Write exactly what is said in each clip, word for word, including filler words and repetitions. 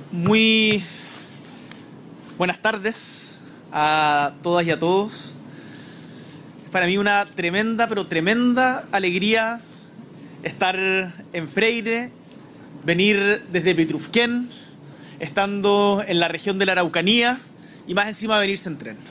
Muy buenas tardes a todas y a todos. Es para mí una tremenda, pero tremenda alegría estar en Freire, venir desde Pitrufquén, estando en la región de la Araucanía y más encima venirse en tren.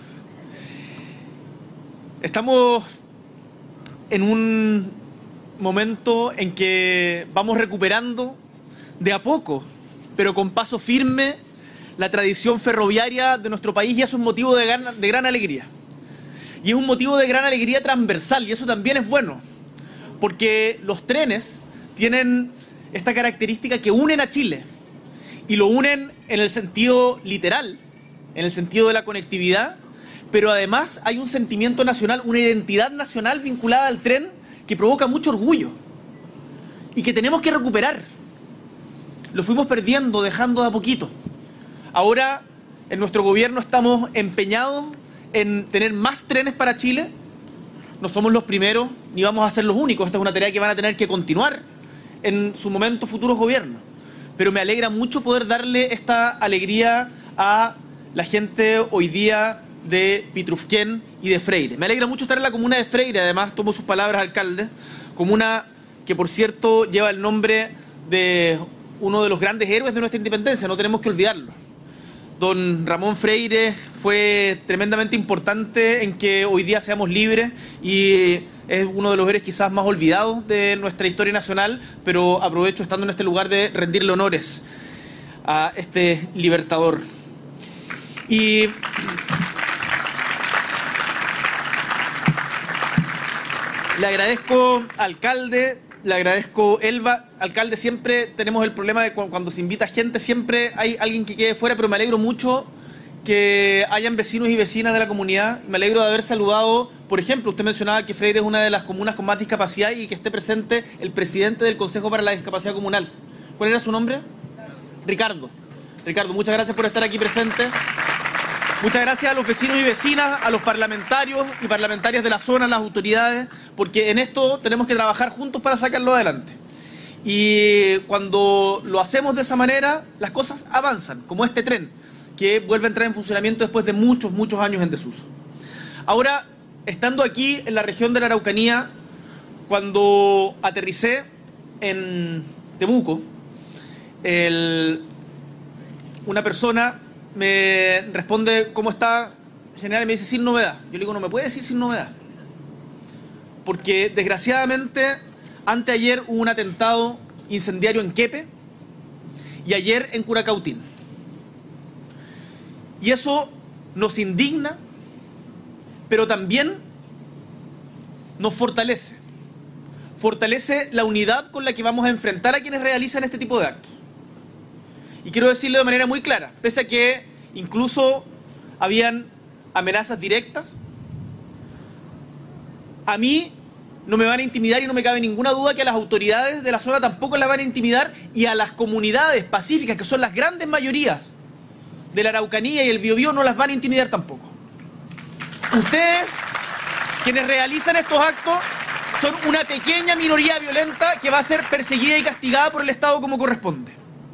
Estamos en un momento en que vamos recuperando de a poco, pero con paso firme, la tradición ferroviaria de nuestro país, y eso es un motivo de gran, de gran alegría. Y es un motivo de gran alegría transversal, y eso también es bueno, porque los trenes tienen esta característica que unen a Chile, y lo unen en el sentido literal, en el sentido de la conectividad, pero además hay un sentimiento nacional, una identidad nacional vinculada al tren que provoca mucho orgullo, y que tenemos que recuperar. Lo fuimos perdiendo, dejando de a poquito. Ahora, en nuestro gobierno estamos empeñados en tener más trenes para Chile. No somos los primeros, ni vamos a ser los únicos. Esta es una tarea que van a tener que continuar en su momento futuros gobiernos. Pero me alegra mucho poder darle esta alegría a la gente hoy día de Pitrufquén y de Freire. Me alegra mucho estar en la comuna de Freire, además tomo sus palabras, alcalde, comuna que por cierto lleva el nombre de uno de los grandes héroes de nuestra independencia, no tenemos que olvidarlo. Don Ramón Freire fue tremendamente importante en que hoy día seamos libres y es uno de los héroes quizás más olvidados de nuestra historia nacional, pero aprovecho estando en este lugar de rendirle honores a este libertador. Y le agradezco, alcalde, le agradezco, Elba. Alcalde, siempre tenemos el problema de cuando se invita gente, siempre hay alguien que quede fuera, pero me alegro mucho que hayan vecinos y vecinas de la comunidad. Me alegro de haber saludado, por ejemplo, usted mencionaba que Freire es una de las comunas con más discapacidad y que esté presente el presidente del Consejo para la Discapacidad Comunal. ¿Cuál era su nombre? Ricardo. Ricardo, muchas gracias por estar aquí presente. Muchas gracias a los vecinos y vecinas, a los parlamentarios y parlamentarias de la zona, a las autoridades, porque en esto tenemos que trabajar juntos para sacarlo adelante. Y cuando lo hacemos de esa manera, las cosas avanzan, como este tren, que vuelve a entrar en funcionamiento después de muchos, muchos años en desuso. Ahora, estando aquí en la región de la Araucanía, cuando aterricé en Temuco, el, una persona me responde, ¿cómo está, general? Y me dice, sin novedad. Yo le digo, no me puede decir sin novedad. Porque, desgraciadamente, anteayer hubo un atentado incendiario en Quepe y ayer en Curacautín. Y eso nos indigna, pero también nos fortalece. Fortalece la unidad con la que vamos a enfrentar a quienes realizan este tipo de actos. Y quiero decirlo de manera muy clara, pese a que incluso habían amenazas directas, a mí no me van a intimidar y no me cabe ninguna duda que a las autoridades de la zona tampoco las van a intimidar, y a las comunidades pacíficas, que son las grandes mayorías de la Araucanía y el Biobío, no las van a intimidar tampoco. Ustedes, quienes realizan estos actos, son una pequeña minoría violenta que va a ser perseguida y castigada por el Estado como corresponde.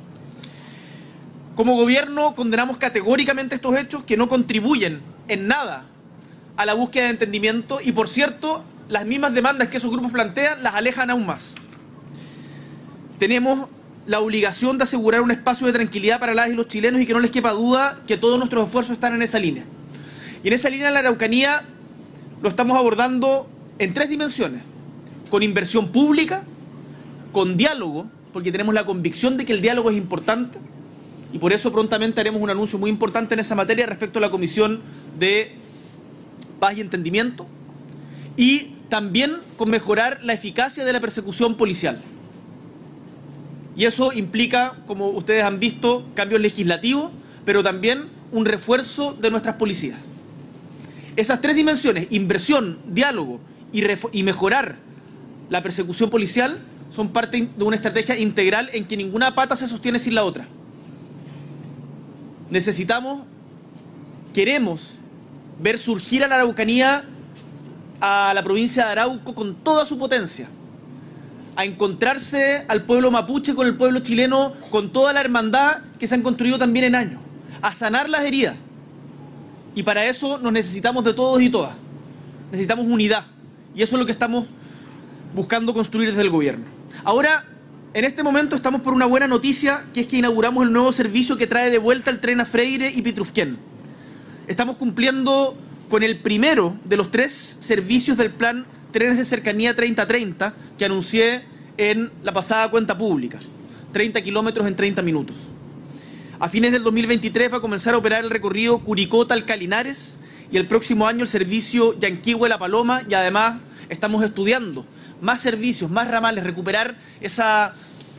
Como gobierno condenamos categóricamente estos hechos que no contribuyen en nada a la búsqueda de entendimiento y, por cierto, las mismas demandas que esos grupos plantean las alejan aún más. Tenemos la obligación de asegurar un espacio de tranquilidad para las y los chilenos y que no les quepa duda que todos nuestros esfuerzos están en esa línea. Y en esa línea la Araucanía lo estamos abordando en tres dimensiones: con inversión pública, con diálogo, porque tenemos la convicción de que el diálogo es importante, y por eso prontamente haremos un anuncio muy importante en esa materia respecto a la Comisión de Paz y Entendimiento, y también con mejorar la eficacia de la persecución policial. Y eso implica, como ustedes han visto, cambios legislativos, pero también un refuerzo de nuestras policías. Esas tres dimensiones, inversión, diálogo y, y mejorar la persecución policial, son parte de una estrategia integral en que ninguna pata se sostiene sin la otra. Necesitamos, queremos ver surgir a la Araucanía, a la provincia de Arauco con toda su potencia, a encontrarse al pueblo mapuche con el pueblo chileno, con toda la hermandad que se han construido también en años, a sanar las heridas. Y para eso nos necesitamos de todos y todas. Necesitamos unidad. Y eso es lo que estamos buscando construir desde el gobierno. Ahora, en este momento estamos por una buena noticia, que es que inauguramos el nuevo servicio que trae de vuelta el tren a Freire y Pitrufquén. Estamos cumpliendo con el primero de los tres servicios del plan Trenes de Cercanía treinta treinta que anuncié en la pasada cuenta pública. treinta kilómetros en treinta minutos. A fines del dos mil veintitrés va a comenzar a operar el recorrido Curicó-Talca-Linares y el próximo año el servicio Yanquihue-La Paloma, y además estamos estudiando más servicios, más ramales, recuperar esa,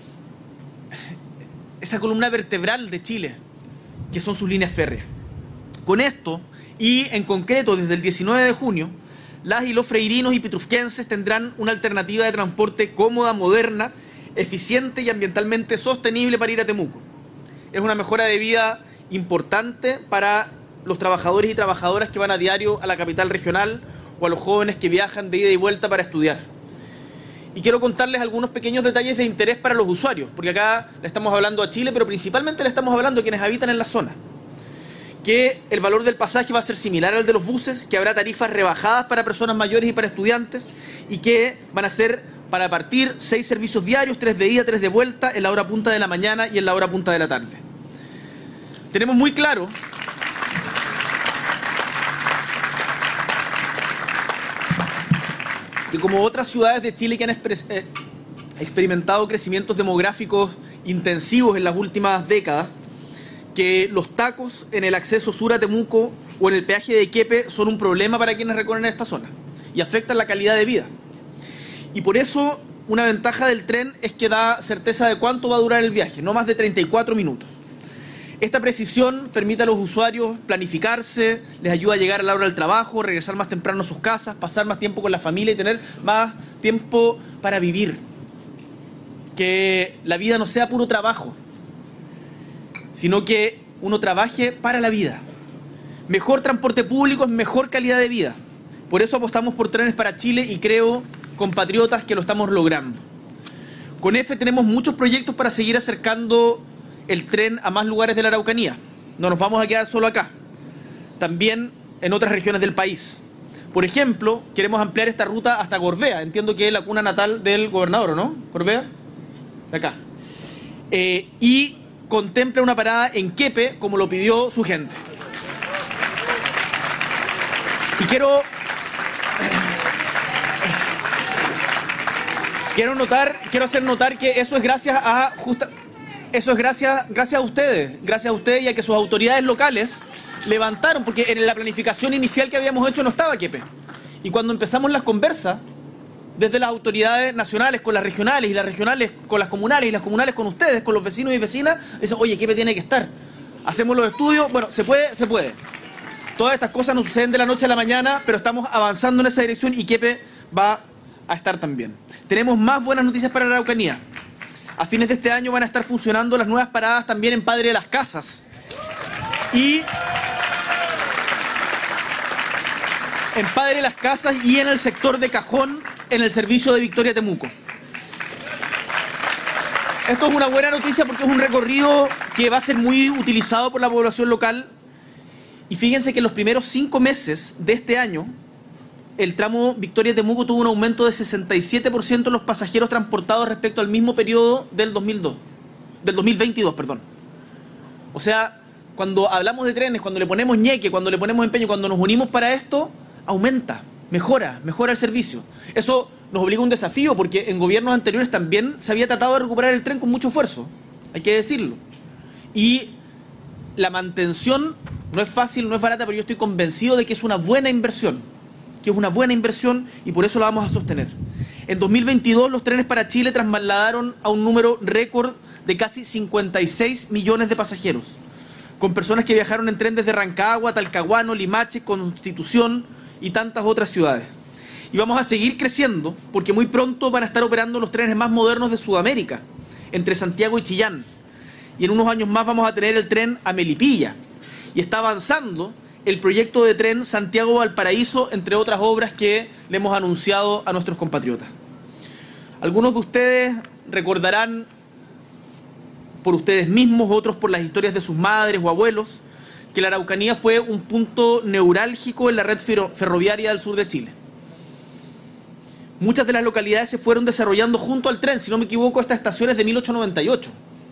esa columna vertebral de Chile, que son sus líneas férreas. Con esto, y en concreto desde el diecinueve de junio, las y los freirinos y pitrufquenses tendrán una alternativa de transporte cómoda, moderna, eficiente y ambientalmente sostenible para ir a Temuco. Es una mejora de vida importante para los trabajadores y trabajadoras que van a diario a la capital regional o a los jóvenes que viajan de ida y vuelta para estudiar. Y quiero contarles algunos pequeños detalles de interés para los usuarios, porque acá le estamos hablando a Chile, pero principalmente le estamos hablando a quienes habitan en la zona. Que el valor del pasaje va a ser similar al de los buses, que habrá tarifas rebajadas para personas mayores y para estudiantes, y que van a ser, para partir, seis servicios diarios, tres de ida, tres de vuelta, en la hora punta de la mañana y en la hora punta de la tarde. Tenemos muy claro que como otras ciudades de Chile que han eh, experimentado crecimientos demográficos intensivos en las últimas décadas, que los tacos en el acceso sur a Temuco o en el peaje de Quepe son un problema para quienes recorren esta zona y afectan la calidad de vida. Y por eso una ventaja del tren es que da certeza de cuánto va a durar el viaje, no más de treinta y cuatro minutos. Esta precisión permite a los usuarios planificarse, les ayuda a llegar a la hora del trabajo, regresar más temprano a sus casas, pasar más tiempo con la familia y tener más tiempo para vivir. Que la vida no sea puro trabajo, sino que uno trabaje para la vida. Mejor transporte público es mejor calidad de vida. Por eso apostamos por Trenes para Chile y creo, compatriotas, que lo estamos logrando. Con F tenemos muchos proyectos para seguir acercando el tren a más lugares de la Araucanía. No nos vamos a quedar solo acá, también en otras regiones del país. Por ejemplo, queremos ampliar esta ruta hasta Gorbea. Entiendo que es la cuna natal del gobernador, ¿no? Gorbea, de acá. Eh, y contempla una parada en Quepe, como lo pidió su gente. Y quiero... Quiero notar, quiero hacer notar que eso es gracias a... Justa, eso es gracias, gracias a ustedes, gracias a ustedes y a que sus autoridades locales levantaron, porque en la planificación inicial que habíamos hecho no estaba Quepe. Y cuando empezamos las conversas, desde las autoridades nacionales con las regionales, y las regionales con las comunales, y las comunales con ustedes, con los vecinos y vecinas, dicen, oye, Quepe tiene que estar. Hacemos los estudios, bueno, se puede, se puede. Todas estas cosas no suceden de la noche a la mañana, pero estamos avanzando en esa dirección y Quepe va a estar también. Tenemos más buenas noticias para la Araucanía. A fines de este año van a estar funcionando las nuevas paradas también en Padre de las Casas. Y en Padre de las Casas y en el sector de Cajón, en el servicio de Victoria Temuco. Esto es una buena noticia porque es un recorrido que va a ser muy utilizado por la población local. Y fíjense que en los primeros cinco meses de este año, el tramo Victoria-Temuco tuvo un aumento de sesenta y siete por ciento en los pasajeros transportados respecto al mismo periodo del dos mil dos, del dos mil veintidós, perdón. O sea, cuando hablamos de trenes, cuando le ponemos ñeque, cuando le ponemos empeño, cuando nos unimos para esto, aumenta, mejora, mejora el servicio. Eso nos obliga a un desafío porque en gobiernos anteriores también se había tratado de recuperar el tren con mucho esfuerzo, hay que decirlo. Y la mantención no es fácil, no es barata, pero yo estoy convencido de que es una buena inversión. que es una buena inversión y por eso la vamos a sostener. En dos mil veintidós los Trenes para Chile trasladaron a un número récord de casi cincuenta y seis millones de pasajeros, con personas que viajaron en tren desde Rancagua, Talcahuano, Limache, Constitución y tantas otras ciudades. Y vamos a seguir creciendo porque muy pronto van a estar operando los trenes más modernos de Sudamérica, entre Santiago y Chillán. Y en unos años más vamos a tener el tren a Melipilla. Y está avanzando el proyecto de tren Santiago-Valparaíso, entre otras obras que le hemos anunciado a nuestros compatriotas. Algunos de ustedes recordarán por ustedes mismos, otros por las historias de sus madres o abuelos, que la Araucanía fue un punto neurálgico en la red ferroviaria del sur de Chile. Muchas de las localidades se fueron desarrollando junto al tren, si no me equivoco, esta estación es de mil ochocientos noventa y ocho.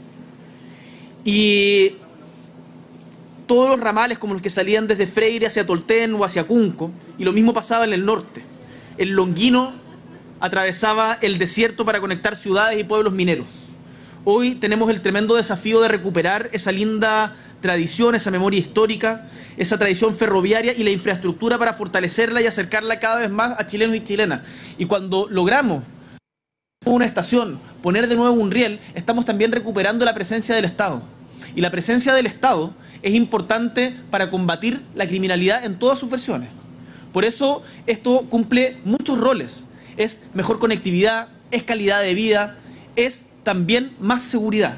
Y todos los ramales, como los que salían desde Freire hacia Tolten o hacia Cunco, y lo mismo pasaba en el norte. El Longuino atravesaba el desierto para conectar ciudades y pueblos mineros. Hoy tenemos el tremendo desafío de recuperar esa linda tradición, esa memoria histórica, esa tradición ferroviaria y la infraestructura para fortalecerla y acercarla cada vez más a chilenos y chilenas. Y cuando logramos una estación, poner de nuevo un riel, estamos también recuperando la presencia del Estado. Y la presencia del Estado es importante para combatir la criminalidad en todas sus versiones. Por eso esto cumple muchos roles. Es mejor conectividad, es calidad de vida, es también más seguridad.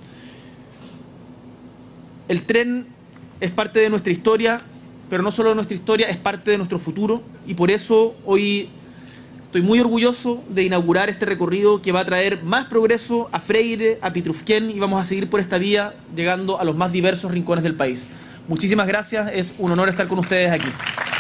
El tren es parte de nuestra historia, pero no solo de nuestra historia, es parte de nuestro futuro, y por eso hoy estoy muy orgulloso de inaugurar este recorrido que va a traer más progreso a Freire, a Pitrufquén, y vamos a seguir por esta vía llegando a los más diversos rincones del país. Muchísimas gracias, es un honor estar con ustedes aquí.